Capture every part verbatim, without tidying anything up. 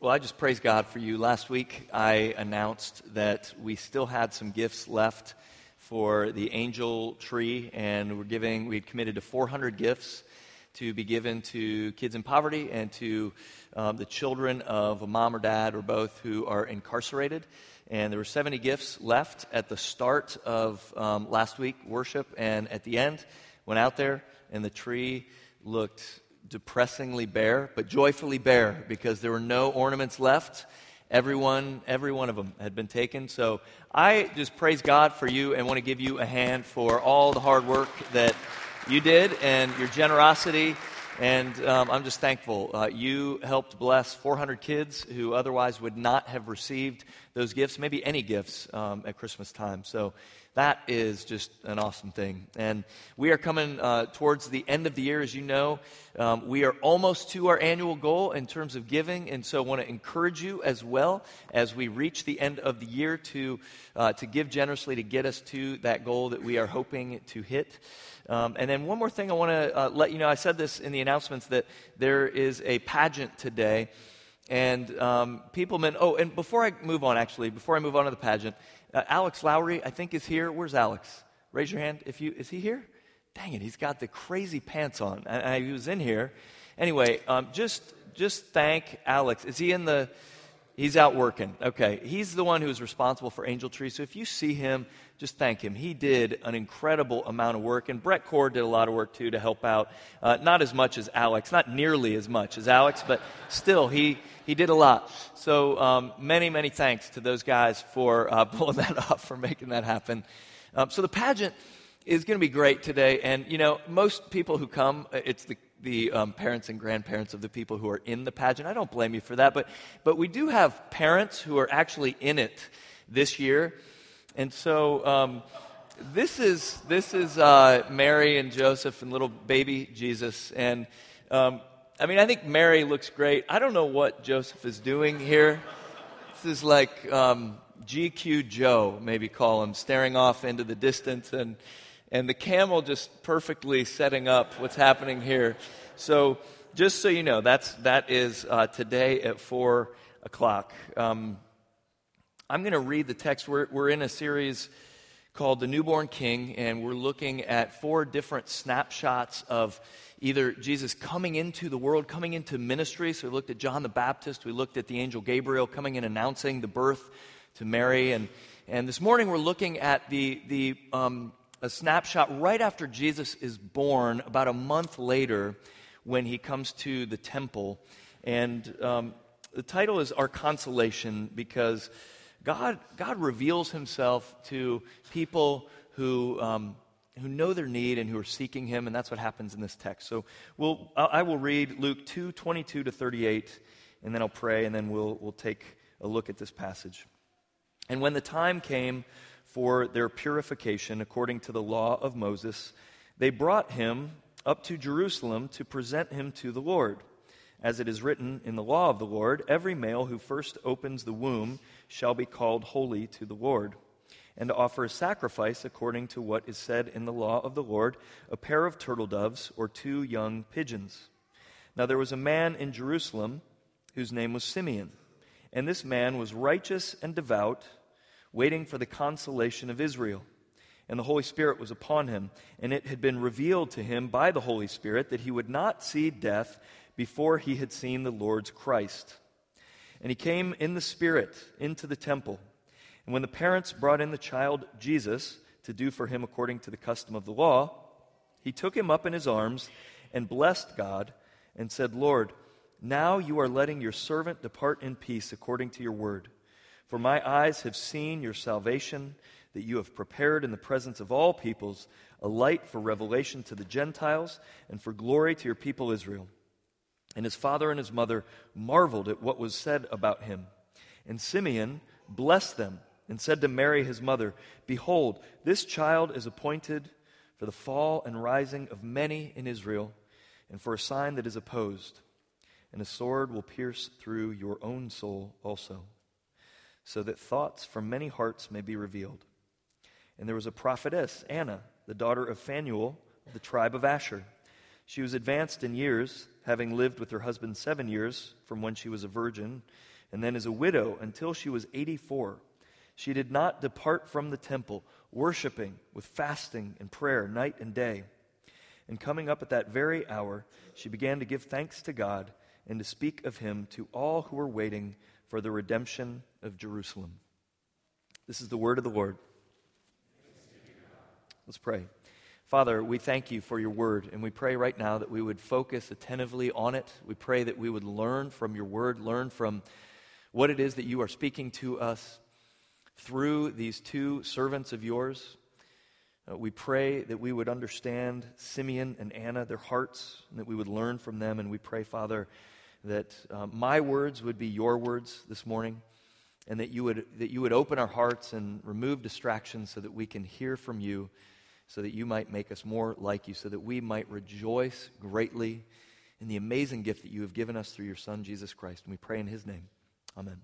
Well, I just praise God for you. Last week, I announced that we still had some gifts left for the angel tree, and we're giving, we had committed to four hundred gifts to be given to kids in poverty and to um, the children of a mom or dad or both who are incarcerated. And there were seventy gifts left at the start of um, last week worship, and at the end, went out there, and the tree looked depressingly bare, but joyfully bare, because there were no ornaments left. Everyone, every one of them had been taken. So I just praise God for you and want to give you a hand for all the hard work that you did and your generosity. And um, I'm just thankful. Uh, you helped bless four hundred kids who otherwise would not have received those gifts, maybe any gifts um, at Christmas time. So that is just an awesome thing. And we are coming uh, towards the end of the year, as you know. Um, we are almost to our annual goal in terms of giving, and so I want to encourage you as well as we reach the end of the year to uh, to give generously to get us to that goal that we are hoping to hit. Um, and then one more thing I want to uh, let you know. I said this in the announcements that there is a pageant today. And um, people meant, oh, and before I move on, actually, before I move on to the pageant, uh, Alex Lowry, I think, is here. Where's Alex? Raise your hand if you, is he here? Dang it, he's got the crazy pants on. I, I, he was in here. Anyway, um, just just thank Alex. Is he in the, he's out working. Okay, he's the one who's responsible for Angel Tree. So if you see him, just thank him. He did an incredible amount of work, and Brett Cord did a lot of work too to help out. Uh, not as much as Alex, not nearly as much as Alex, but still, he he did a lot. So um, many, many thanks to those guys for uh, pulling that off, for making that happen. Um, so the pageant is going to be great today, and you know, most people who come, it's the the um, parents and grandparents of the people who are in the pageant. I don't blame you for that, but but we do have parents who are actually in it this year. And so um, this is this is uh, Mary and Joseph and little baby Jesus. And um, I mean, I think Mary looks great. I don't know what Joseph is doing here. This is like um, G Q Joe, maybe call him, staring off into the distance, and and the camel just perfectly setting up what's happening here. So just so you know, that's that is uh, today at four o'clock. Um, I'm going to read the text. We're, we're in a series called The Newborn King, and we're looking at four different snapshots of either Jesus coming into the world, coming into ministry. So we looked at John the Baptist. We looked at the angel Gabriel coming and announcing the birth to Mary. And, and this morning we're looking at the, the um, a snapshot right after Jesus is born, about a month later, when he comes to the temple. And um, the title is Our Consolation, because God, God reveals himself to people who um, who know their need and who are seeking him, and that's what happens in this text. So we'll, I will read Luke two, twenty-two to thirty-eight, and then I'll pray, and then we'll, we'll take a look at this passage. And when the time came for their purification according to the law of Moses, they brought him up to Jerusalem to present him to the Lord. As it is written in the law of the Lord, every male who first opens the womb shall be called holy to the Lord, and to offer a sacrifice according to what is said in the law of the Lord, a pair of turtle doves or two young pigeons. Now there was a man in Jerusalem whose name was Simeon, and this man was righteous and devout, waiting for the consolation of Israel. And the Holy Spirit was upon him, and it had been revealed to him by the Holy Spirit that he would not see death before he had seen the Lord's Christ. And he came in the Spirit into the temple. And when the parents brought in the child Jesus to do for him according to the custom of the law, he took him up in his arms and blessed God and said, Lord, now you are letting your servant depart in peace according to your word. For my eyes have seen your salvation, that you have prepared in the presence of all peoples a light for revelation to the Gentiles and for glory to your people Israel. And his father and his mother marveled at what was said about him. And Simeon blessed them and said to Mary his mother, Behold, this child is appointed for the fall and rising of many in Israel, and for a sign that is opposed. And a sword will pierce through your own soul also, so that thoughts from many hearts may be revealed. And there was a prophetess, Anna, the daughter of Phanuel, of the tribe of Asher. She was advanced in years, having lived with her husband seven years from when she was a virgin, and then as a widow until she was eighty-four. She did not depart from the temple, worshiping with fasting and prayer night and day. And coming up at that very hour, she began to give thanks to God and to speak of him to all who were waiting for the redemption of Jerusalem. This is the word of the Lord. Let's pray. Father, we thank you for your word, and we pray right now that we would focus attentively on it. We pray that we would learn from your word, learn from what it is that you are speaking to us through these two servants of yours. Uh, we pray that we would understand Simeon and Anna, their hearts, and that we would learn from them. And we pray, Father, that uh, my words would be your words this morning, and that you would that you would open our hearts and remove distractions so that we can hear from you, so that you might make us more like you, so that we might rejoice greatly in the amazing gift that you have given us through your Son, Jesus Christ. And we pray in his name. Amen.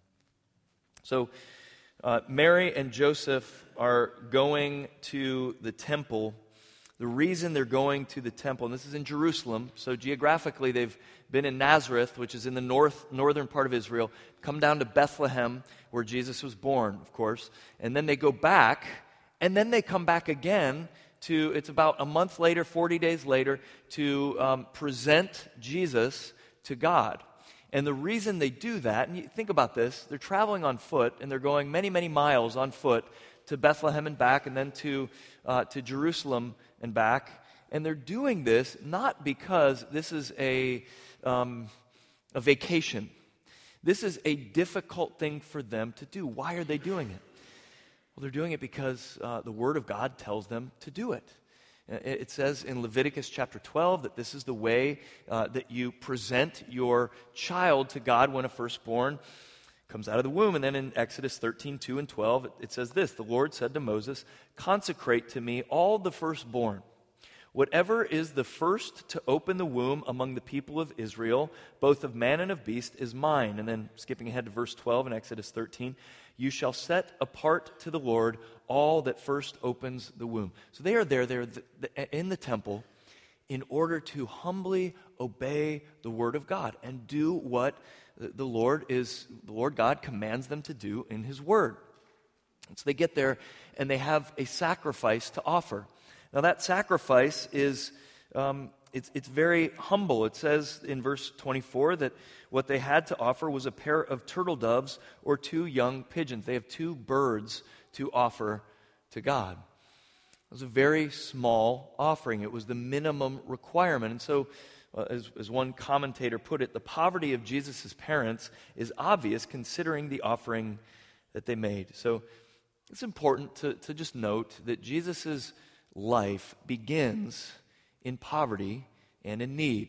So, uh, Mary and Joseph are going to the temple. The reason they're going to the temple, and this is in Jerusalem, so geographically they've been in Nazareth, which is in the north northern part of Israel, come down to Bethlehem, where Jesus was born, of course, and then they go back, and then they come back again to, it's about a month later, forty days later, to um, present Jesus to God. And the reason they do that, and you think about this, they're traveling on foot, and they're going many, many miles on foot to Bethlehem and back, and then to uh, to Jerusalem and back. And they're doing this not because this is a um, a vacation. This is a difficult thing for them to do. Why are they doing it? Well, they're doing it because uh, the Word of God tells them to do it. It says in Leviticus chapter twelve that this is the way uh, that you present your child to God when a firstborn comes out of the womb. And then in Exodus thirteen, two and twelve, it says this: the Lord said to Moses, "Consecrate to me all the firstborn. Whatever is the first to open the womb among the people of Israel, both of man and of beast, is mine." And then skipping ahead to verse twelve in Exodus thirteen, "You shall set apart to the Lord all that first opens the womb." So they are there, they're in the temple in order to humbly obey the word of God and do what the Lord is, the Lord God commands them to do in his word. And so they get there and they have a sacrifice to offer. Now that sacrifice is, um, it's, it's very humble. It says in verse twenty-four that what they had to offer was a pair of turtle doves or two young pigeons. They have two birds to offer to God. It was a very small offering. It was the minimum requirement. And so, uh, as, as one commentator put it, the poverty of Jesus' parents is obvious considering the offering that they made. So it's important to, to just note that Jesus' life begins in poverty and in need.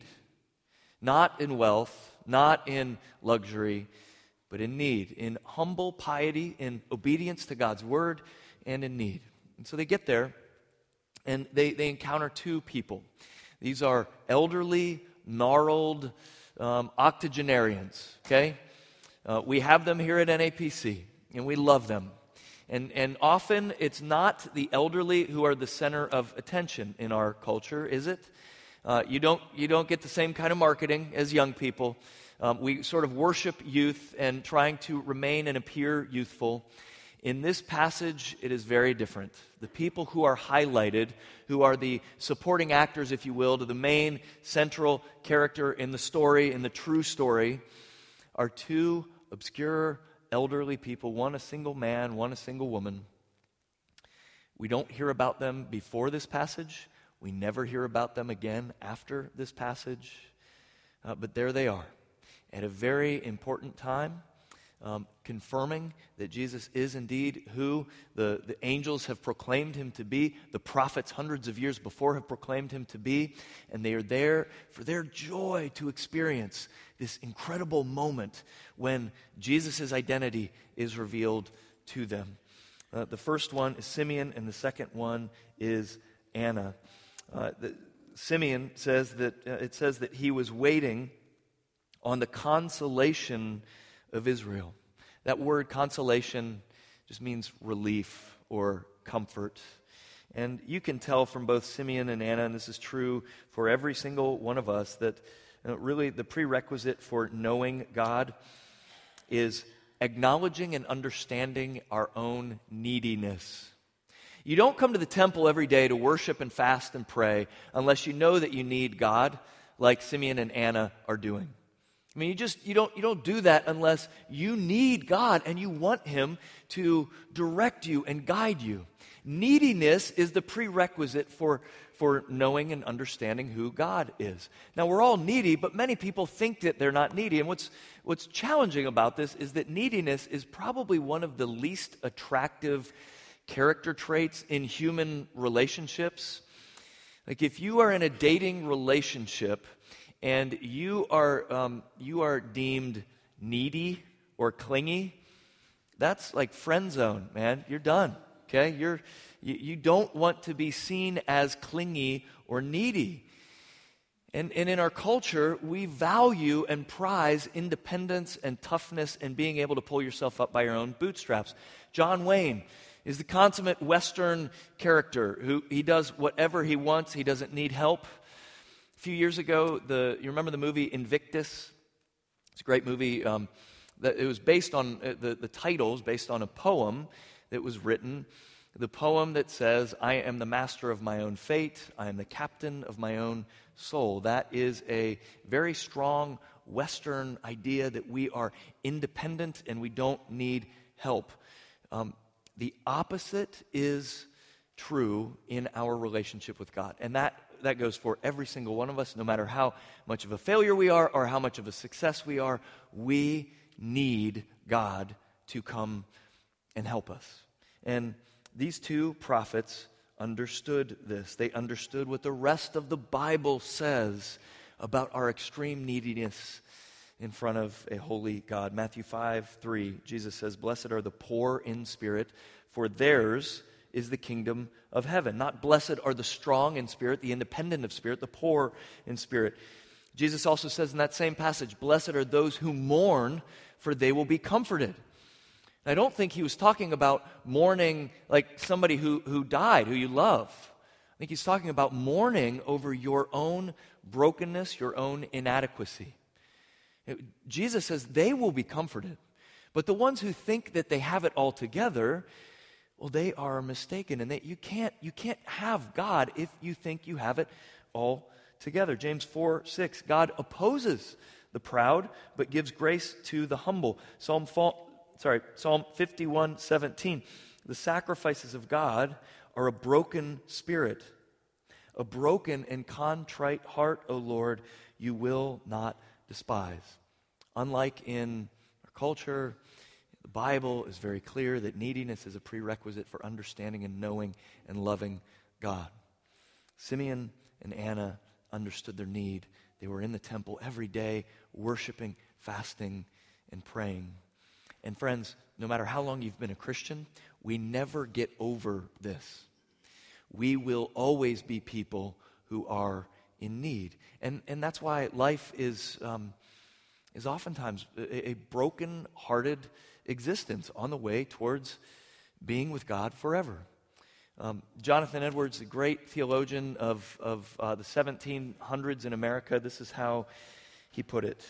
Not in wealth, not in luxury, but in need, in humble piety, in obedience to God's word, and in need. And so they get there, and they, they encounter two people. These are elderly, gnarled um, octogenarians, okay? Uh, we have them here at N A P C, and we love them. And, and often it's not the elderly who are the center of attention in our culture, is it? Uh, you don't you don't get the same kind of marketing as young people. Um, we sort of worship youth and trying to remain and appear youthful. In this passage, it is very different. The people who are highlighted, who are the supporting actors, if you will, to the main central character in the story, in the true story, are two obscure elderly people, one a single man, one a single woman. We don't hear about them before this passage. We never hear about them again after this passage. Uh, but there they are at a very important time, um, confirming that Jesus is indeed who the, the angels have proclaimed him to be, the prophets hundreds of years before have proclaimed him to be, and they are there for their joy to experience this incredible moment when Jesus' identity is revealed to them. Uh, the first one is Simeon, and the second one is Anna. Uh, the, Simeon says that uh, it says that he was waiting on the consolation of Israel. That word consolation just means relief or comfort. And you can tell from both Simeon and Anna, and this is true for every single one of us, that uh, really the prerequisite for knowing God is acknowledging and understanding our own neediness. You don't come to the temple every day to worship and fast and pray unless you know that you need God, like Simeon and Anna are doing. I mean, you just you don't you don't do that unless you need God and you want Him to direct you and guide you. Neediness is the prerequisite for, for knowing and understanding who God is. Now, we're all needy, but many people think that they're not needy. And what's what's challenging about this is that neediness is probably one of the least attractive character traits in human relationships. Like if you are in a dating relationship and you are um, you are deemed needy or clingy, that's like friend zone, man. You're done. Okay, you're you, you don't want to be seen as clingy or needy. And, and in our culture, we value and prize independence and toughness and being able to pull yourself up by your own bootstraps. John Wayne is the consummate Western character who he does whatever he wants. He doesn't need help. A few years ago, the you remember the movie Invictus? It's a great movie. Um, that it was based on uh, the the title is based on a poem that was written. The poem that says, "I am the master of my own fate. I am the captain of my own soul." That is a very strong Western idea that we are independent and we don't need help. Um, the opposite is true in our relationship with God. And that, that goes for every single one of us, no matter how much of a failure we are or how much of a success we are. We need God to come and help us. And these two prophets understood this. They understood what the rest of the Bible says about our extreme neediness in front of a holy God. Matthew five three, Jesus says, "Blessed are the poor in spirit, for theirs is the kingdom of heaven." Not blessed are the strong in spirit, the independent of spirit, the poor in spirit. Jesus also says in that same passage, "Blessed are those who mourn, for they will be comforted." And I don't think he was talking about mourning like somebody who, who died, who you love. I think he's talking about mourning over your own brokenness, your own inadequacy. It, Jesus says they will be comforted. But the ones who think that they have it all together, well, they are mistaken. And that you can't, you can't have God if you think you have it all together. James four six, God opposes the proud, but gives grace to the humble. Psalm Sorry, Psalm fifty-one seventeen. The sacrifices of God are a broken spirit. A broken and contrite heart, O Lord, you will not despise. Unlike in our culture, the Bible is very clear that neediness is a prerequisite for understanding and knowing and loving God. Simeon and Anna understood their need. They were in the temple every day, worshiping, fasting, and praying. And friends, no matter how long you've been a Christian, we never get over this. We will always be people who are in need. And and that's why life is um, is oftentimes a, a broken-hearted existence on the way towards being with God forever. Um, Jonathan Edwards, the great theologian of, of uh, the seventeen hundreds in America, this is how he put it.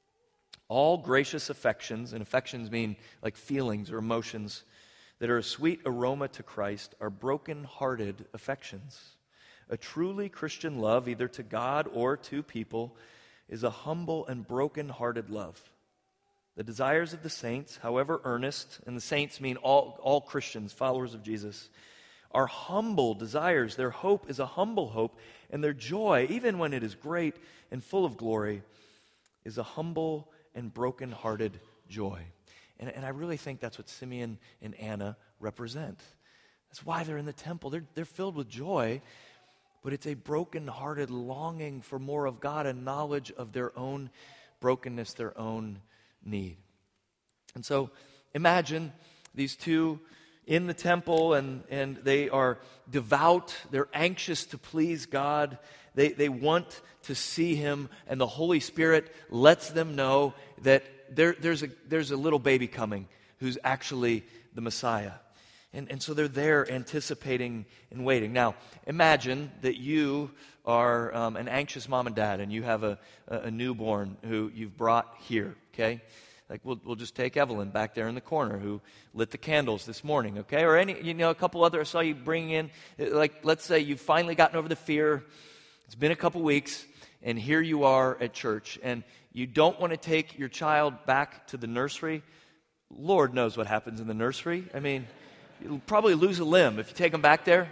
All gracious affections, and affections mean like feelings or emotions, that are a sweet aroma to Christ are broken-hearted affections. A truly Christian love, either to God or to people, is a humble and broken-hearted love. The desires of the saints, however earnest, and the saints mean all, all Christians, followers of Jesus, are humble desires. Their hope is a humble hope, and their joy, even when it is great and full of glory, is a humble and broken-hearted joy. And, and I really think that's what Simeon and Anna represent. That's why they're in the temple. They're, they're filled with joy, but it's a broken-hearted longing for more of God and knowledge of their own brokenness, their own need. And so imagine these two in the temple, and, and they are devout. They're anxious to please God. They, they want to see Him, and the Holy Spirit lets them know that there, there's, a, there's a little baby coming who's actually the Messiah. And, and so they're there anticipating and waiting. Now, imagine that you are um, an anxious mom and dad, and you have a, a, a newborn who you've brought here, okay? Like we'll we'll just take Evelyn back there in the corner who lit the candles this morning, okay? Or any, you know, a couple other, I saw you bring in, like let's say you've finally gotten over the fear. It's been a couple weeks, and here you are at church, and you don't want to take your child back to the nursery. Lord knows what happens in the nursery. I mean, you'll probably lose a limb if you take them back there.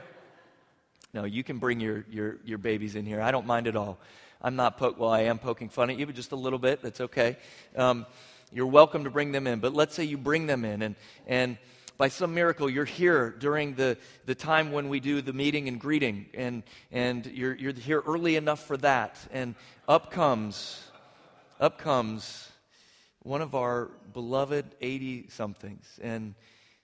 No, you can bring your your your babies in here. I don't mind at all. I'm not poke. Well, I am poking fun at you, but just a little bit. That's okay. Um, You're welcome to bring them in, but let's say you bring them in, and and by some miracle you're here during the, the time when we do the meeting and greeting, and and you're you're here early enough for that, and up comes, up comes one of our beloved eighty-somethings, and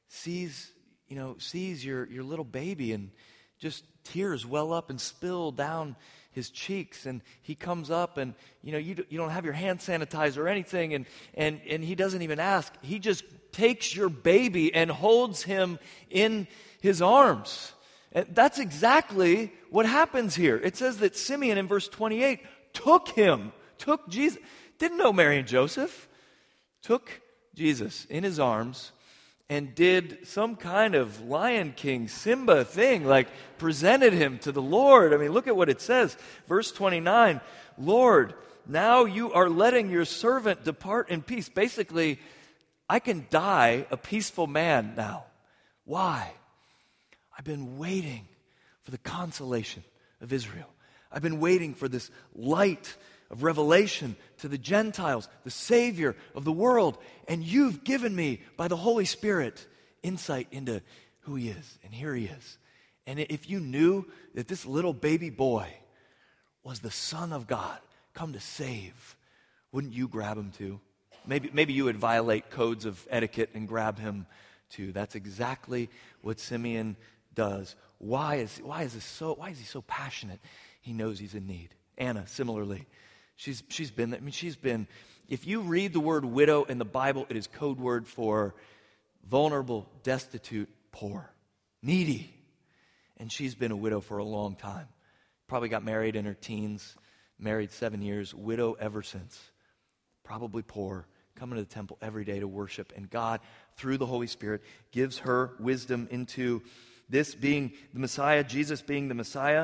sees you know sees your your little baby, and just tears well up and spill down his cheeks, and he comes up, and you know you, do, you don't have your hand sanitizer or anything, and, and, and he doesn't even ask. He just takes your baby and holds him in his arms. And that's exactly what happens here. It says that Simeon in verse twenty-eight took him, took Jesus, didn't know Mary and Joseph, took Jesus in his arms and did some kind of Lion King Simba thing, like presented him to the Lord. I mean, look at what it says. Verse twenty-nine, Lord, now you are letting your servant depart in peace. Basically, I can die a peaceful man now. Why? I've been waiting for the consolation of Israel. I've been waiting for this light of revelation to the Gentiles, the Savior of the world. And you've given me, by the Holy Spirit, insight into who He is. And here He is. And if you knew that this little baby boy was the Son of God, come to save, wouldn't you grab Him too? Maybe, maybe you would violate codes of etiquette and grab Him too. That's exactly what Simeon does. Why is, why is this so, why is he so passionate? He knows he's in need. Anna, similarly. She's she's been, I mean, she's been, if you read the word widow in the Bible, it is code word for vulnerable, destitute, poor, needy. And she's been a widow for a long time. Probably got married in her teens, married seven years, widow ever since. Probably poor, coming to the temple every day to worship. And God, through the Holy Spirit, gives her wisdom into this being the Messiah, Jesus being the Messiah.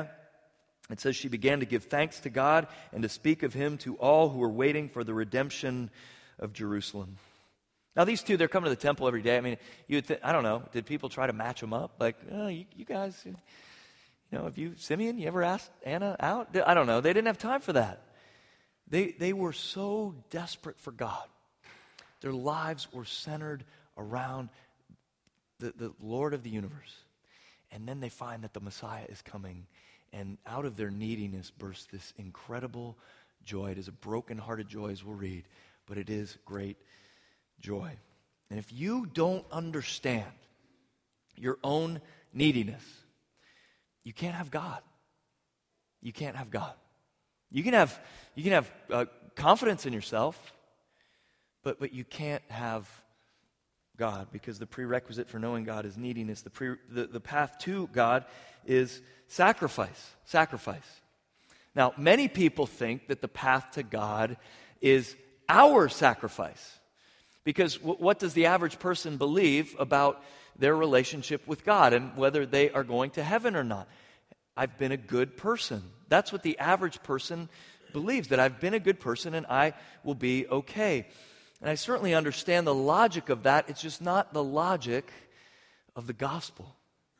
It says she began to give thanks to God and to speak of Him to all who were waiting for the redemption of Jerusalem. Now these two, they're coming to the temple every day. I mean, you would th- I don't know, did people try to match them up? Like, oh, you, you guys, you know, have you, Simeon, you ever asked Anna out? I don't know. They didn't have time for that. They, they were so desperate for God. Their lives were centered around the, the Lord of the universe. And then they find that the Messiah is coming. And out of their neediness bursts this incredible joy. It is a broken-hearted joy, as we'll read, but it is great joy. And if you don't understand your own neediness, you can't have God. You can't have God. You can have you can have uh, confidence in yourself, but but you can't have God, because the prerequisite for knowing God is neediness. The pre, the, the path to God is sacrifice. Sacrifice. Now, many people think that the path to God is our sacrifice, because w- what does the average person believe about their relationship with God and whether they are going to heaven or not? I've been a good person. That's what the average person believes, that I've been a good person and I will be okay. And I certainly understand the logic of that. It's just not the logic of the gospel.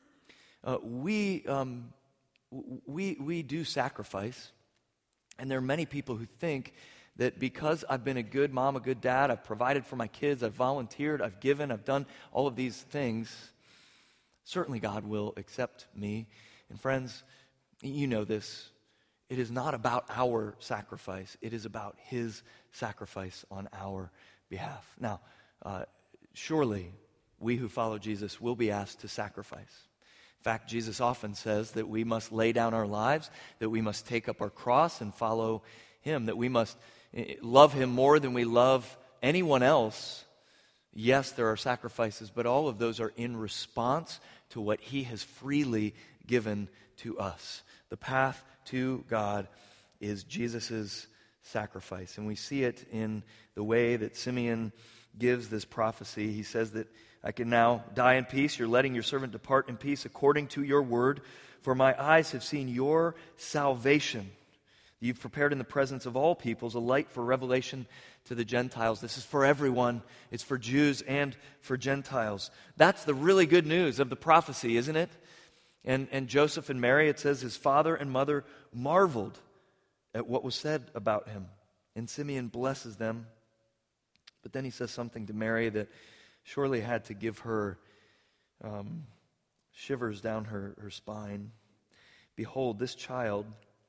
Uh, we, um, we, we do sacrifice, and there are many people who think that because I've been a good mom, a good dad, I've provided for my kids, I've volunteered, I've given, I've done all of these things, certainly God will accept me. And friends, you know this. It is not about our sacrifice. It is about His sacrifice on our behalf. Now, uh, surely we who follow Jesus will be asked to sacrifice. In fact, Jesus often says that we must lay down our lives, that we must take up our cross and follow Him, that we must love Him more than we love anyone else. Yes, there are sacrifices, but all of those are in response to what He has freely given to us. The path to God is Jesus' sacrifice. And we see it in the way that Simeon gives this prophecy. He says that I can now die in peace. You're letting your servant depart in peace according to your word. For my eyes have seen your salvation. You've prepared in the presence of all peoples a light for revelation to the Gentiles. This is for everyone. It's for Jews and for Gentiles. That's the really good news of the prophecy, isn't it? And, and Joseph and Mary, it says, his father and mother marveled at what was said about him. And Simeon blesses them. But then he says something to Mary that surely had to give her um, shivers down her, her spine. Behold, this child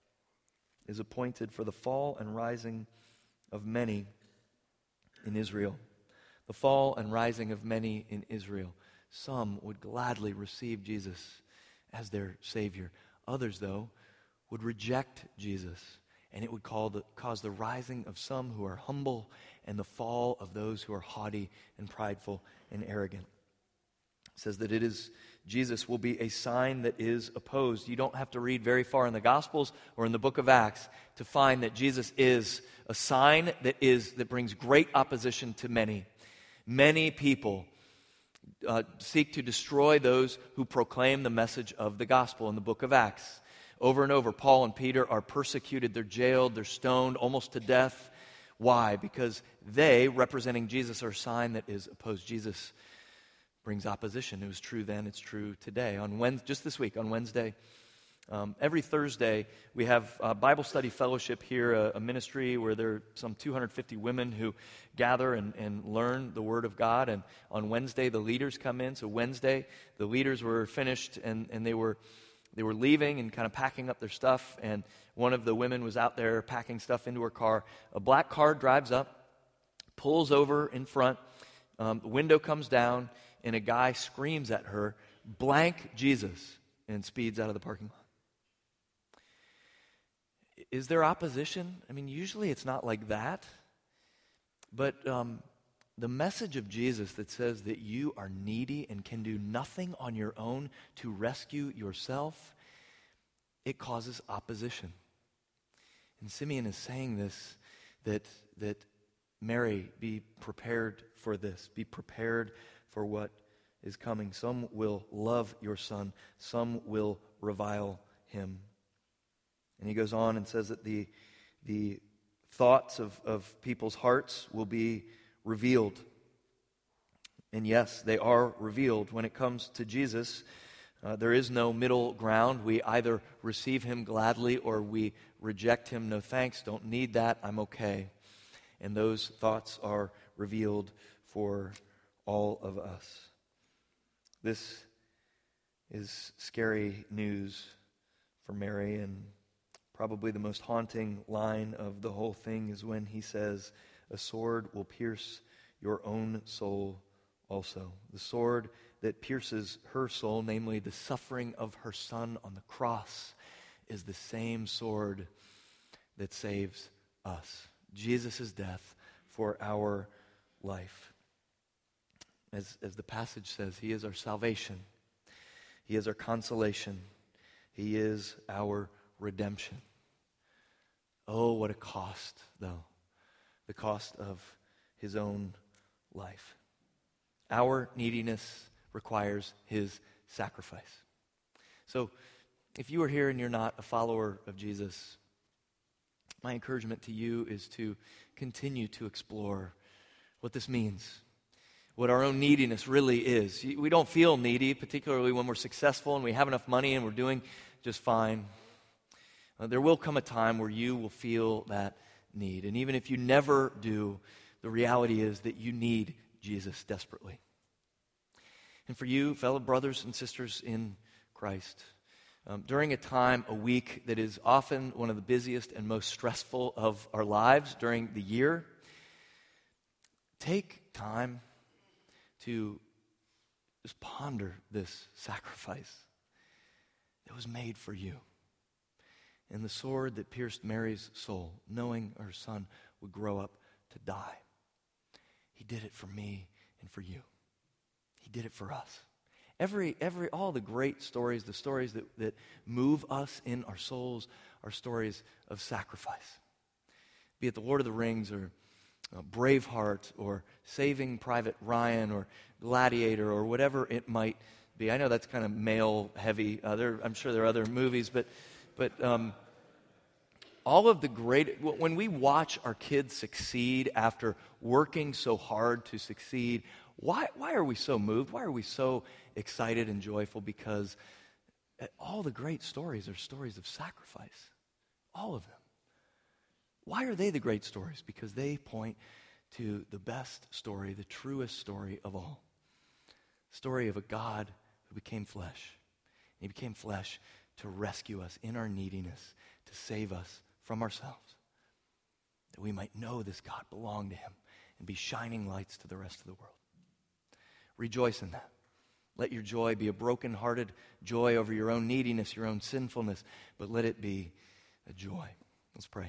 is appointed for the fall and rising of many in Israel. The fall and rising of many in Israel. Some would gladly receive Jesus as their Savior. Others, though, would reject Jesus, and it would call the, cause the rising of some who are humble and the fall of those who are haughty and prideful and arrogant. It says that it is Jesus will be a sign that is opposed. You don't have to read very far in the Gospels or in the book of Acts to find that Jesus is a sign that is that brings great opposition to many. Many people uh, seek to destroy those who proclaim the message of the gospel in the book of Acts. Over and over, Paul and Peter are persecuted, they're jailed, they're stoned almost to death. Why? Because they, representing Jesus, are a sign that is opposed. Jesus brings opposition. It was true then, it's true today. On Wednesday, just this week, on Wednesday, um, every Thursday, we have a Bible study fellowship here, a, a ministry where there are some two hundred fifty women who gather and, and learn the Word of God. And on Wednesday, the leaders come in. So Wednesday, the leaders were finished and, and they were they were leaving and kind of packing up their stuff. And one of the women was out there packing stuff into her car. A black car drives up, pulls over in front, um, the window comes down, and a guy screams at her, "Blank Jesus," and speeds out of the parking lot. Is there opposition? I mean, usually it's not like that. But um, the message of Jesus that says that you are needy and can do nothing on your own to rescue yourself, it causes opposition. And Simeon is saying this, that, that Mary, be prepared for this. Be prepared for what is coming. Some will love your son. Some will revile him. And he goes on and says that the, the thoughts of, of people's hearts will be revealed. And yes, they are revealed. When it comes to Jesus, uh, there is no middle ground. We either receive him gladly or we reject him. No thanks, don't need that, I'm okay. And those thoughts are revealed for all of us. This is scary news for Mary, and probably the most haunting line of the whole thing is when he says, "A sword will pierce your own soul also." The sword that pierces her soul, namely the suffering of her son on the cross, is the same sword that saves us. Jesus' death for our life. As, as the passage says, he is our salvation. He is our consolation. He is our redemption. Oh, what a cost, though. The cost of his own life. Our neediness requires his sacrifice. So, if you are here and you're not a follower of Jesus, my encouragement to you is to continue to explore what this means, what our own neediness really is. We don't feel needy, particularly when we're successful and we have enough money and we're doing just fine. Uh, there will come a time where you will feel that need. And even if you never do, the reality is that you need Jesus desperately. And for you, fellow brothers and sisters in Christ, um, during a time, a week that is often one of the busiest and most stressful of our lives during the year, take time to just ponder this sacrifice that was made for you. And the sword that pierced Mary's soul, knowing her son would grow up to die. He did it for me and for you. He did it for us. Every, every, all the great stories, the stories that, that move us in our souls, are stories of sacrifice. Be it the Lord of the Rings or uh, Braveheart or Saving Private Ryan or Gladiator or whatever it might be. I know that's kind of male-heavy. Uh, there, I'm sure there are other movies, but but um, all of the great, when we watch our kids succeed after working so hard to succeed, why why are we so moved? Why are we so excited and joyful? Because all the great stories are stories of sacrifice. All of them. Why are they the great stories? Because they point to the best story, the truest story of all. Story of a God who became flesh. He became flesh to rescue us in our neediness, to save us from ourselves, that we might know this God belonged to him and be shining lights to the rest of the world. Rejoice in that. Let your joy be a broken-hearted joy over your own neediness, your own sinfulness, but let it be a joy. Let's pray.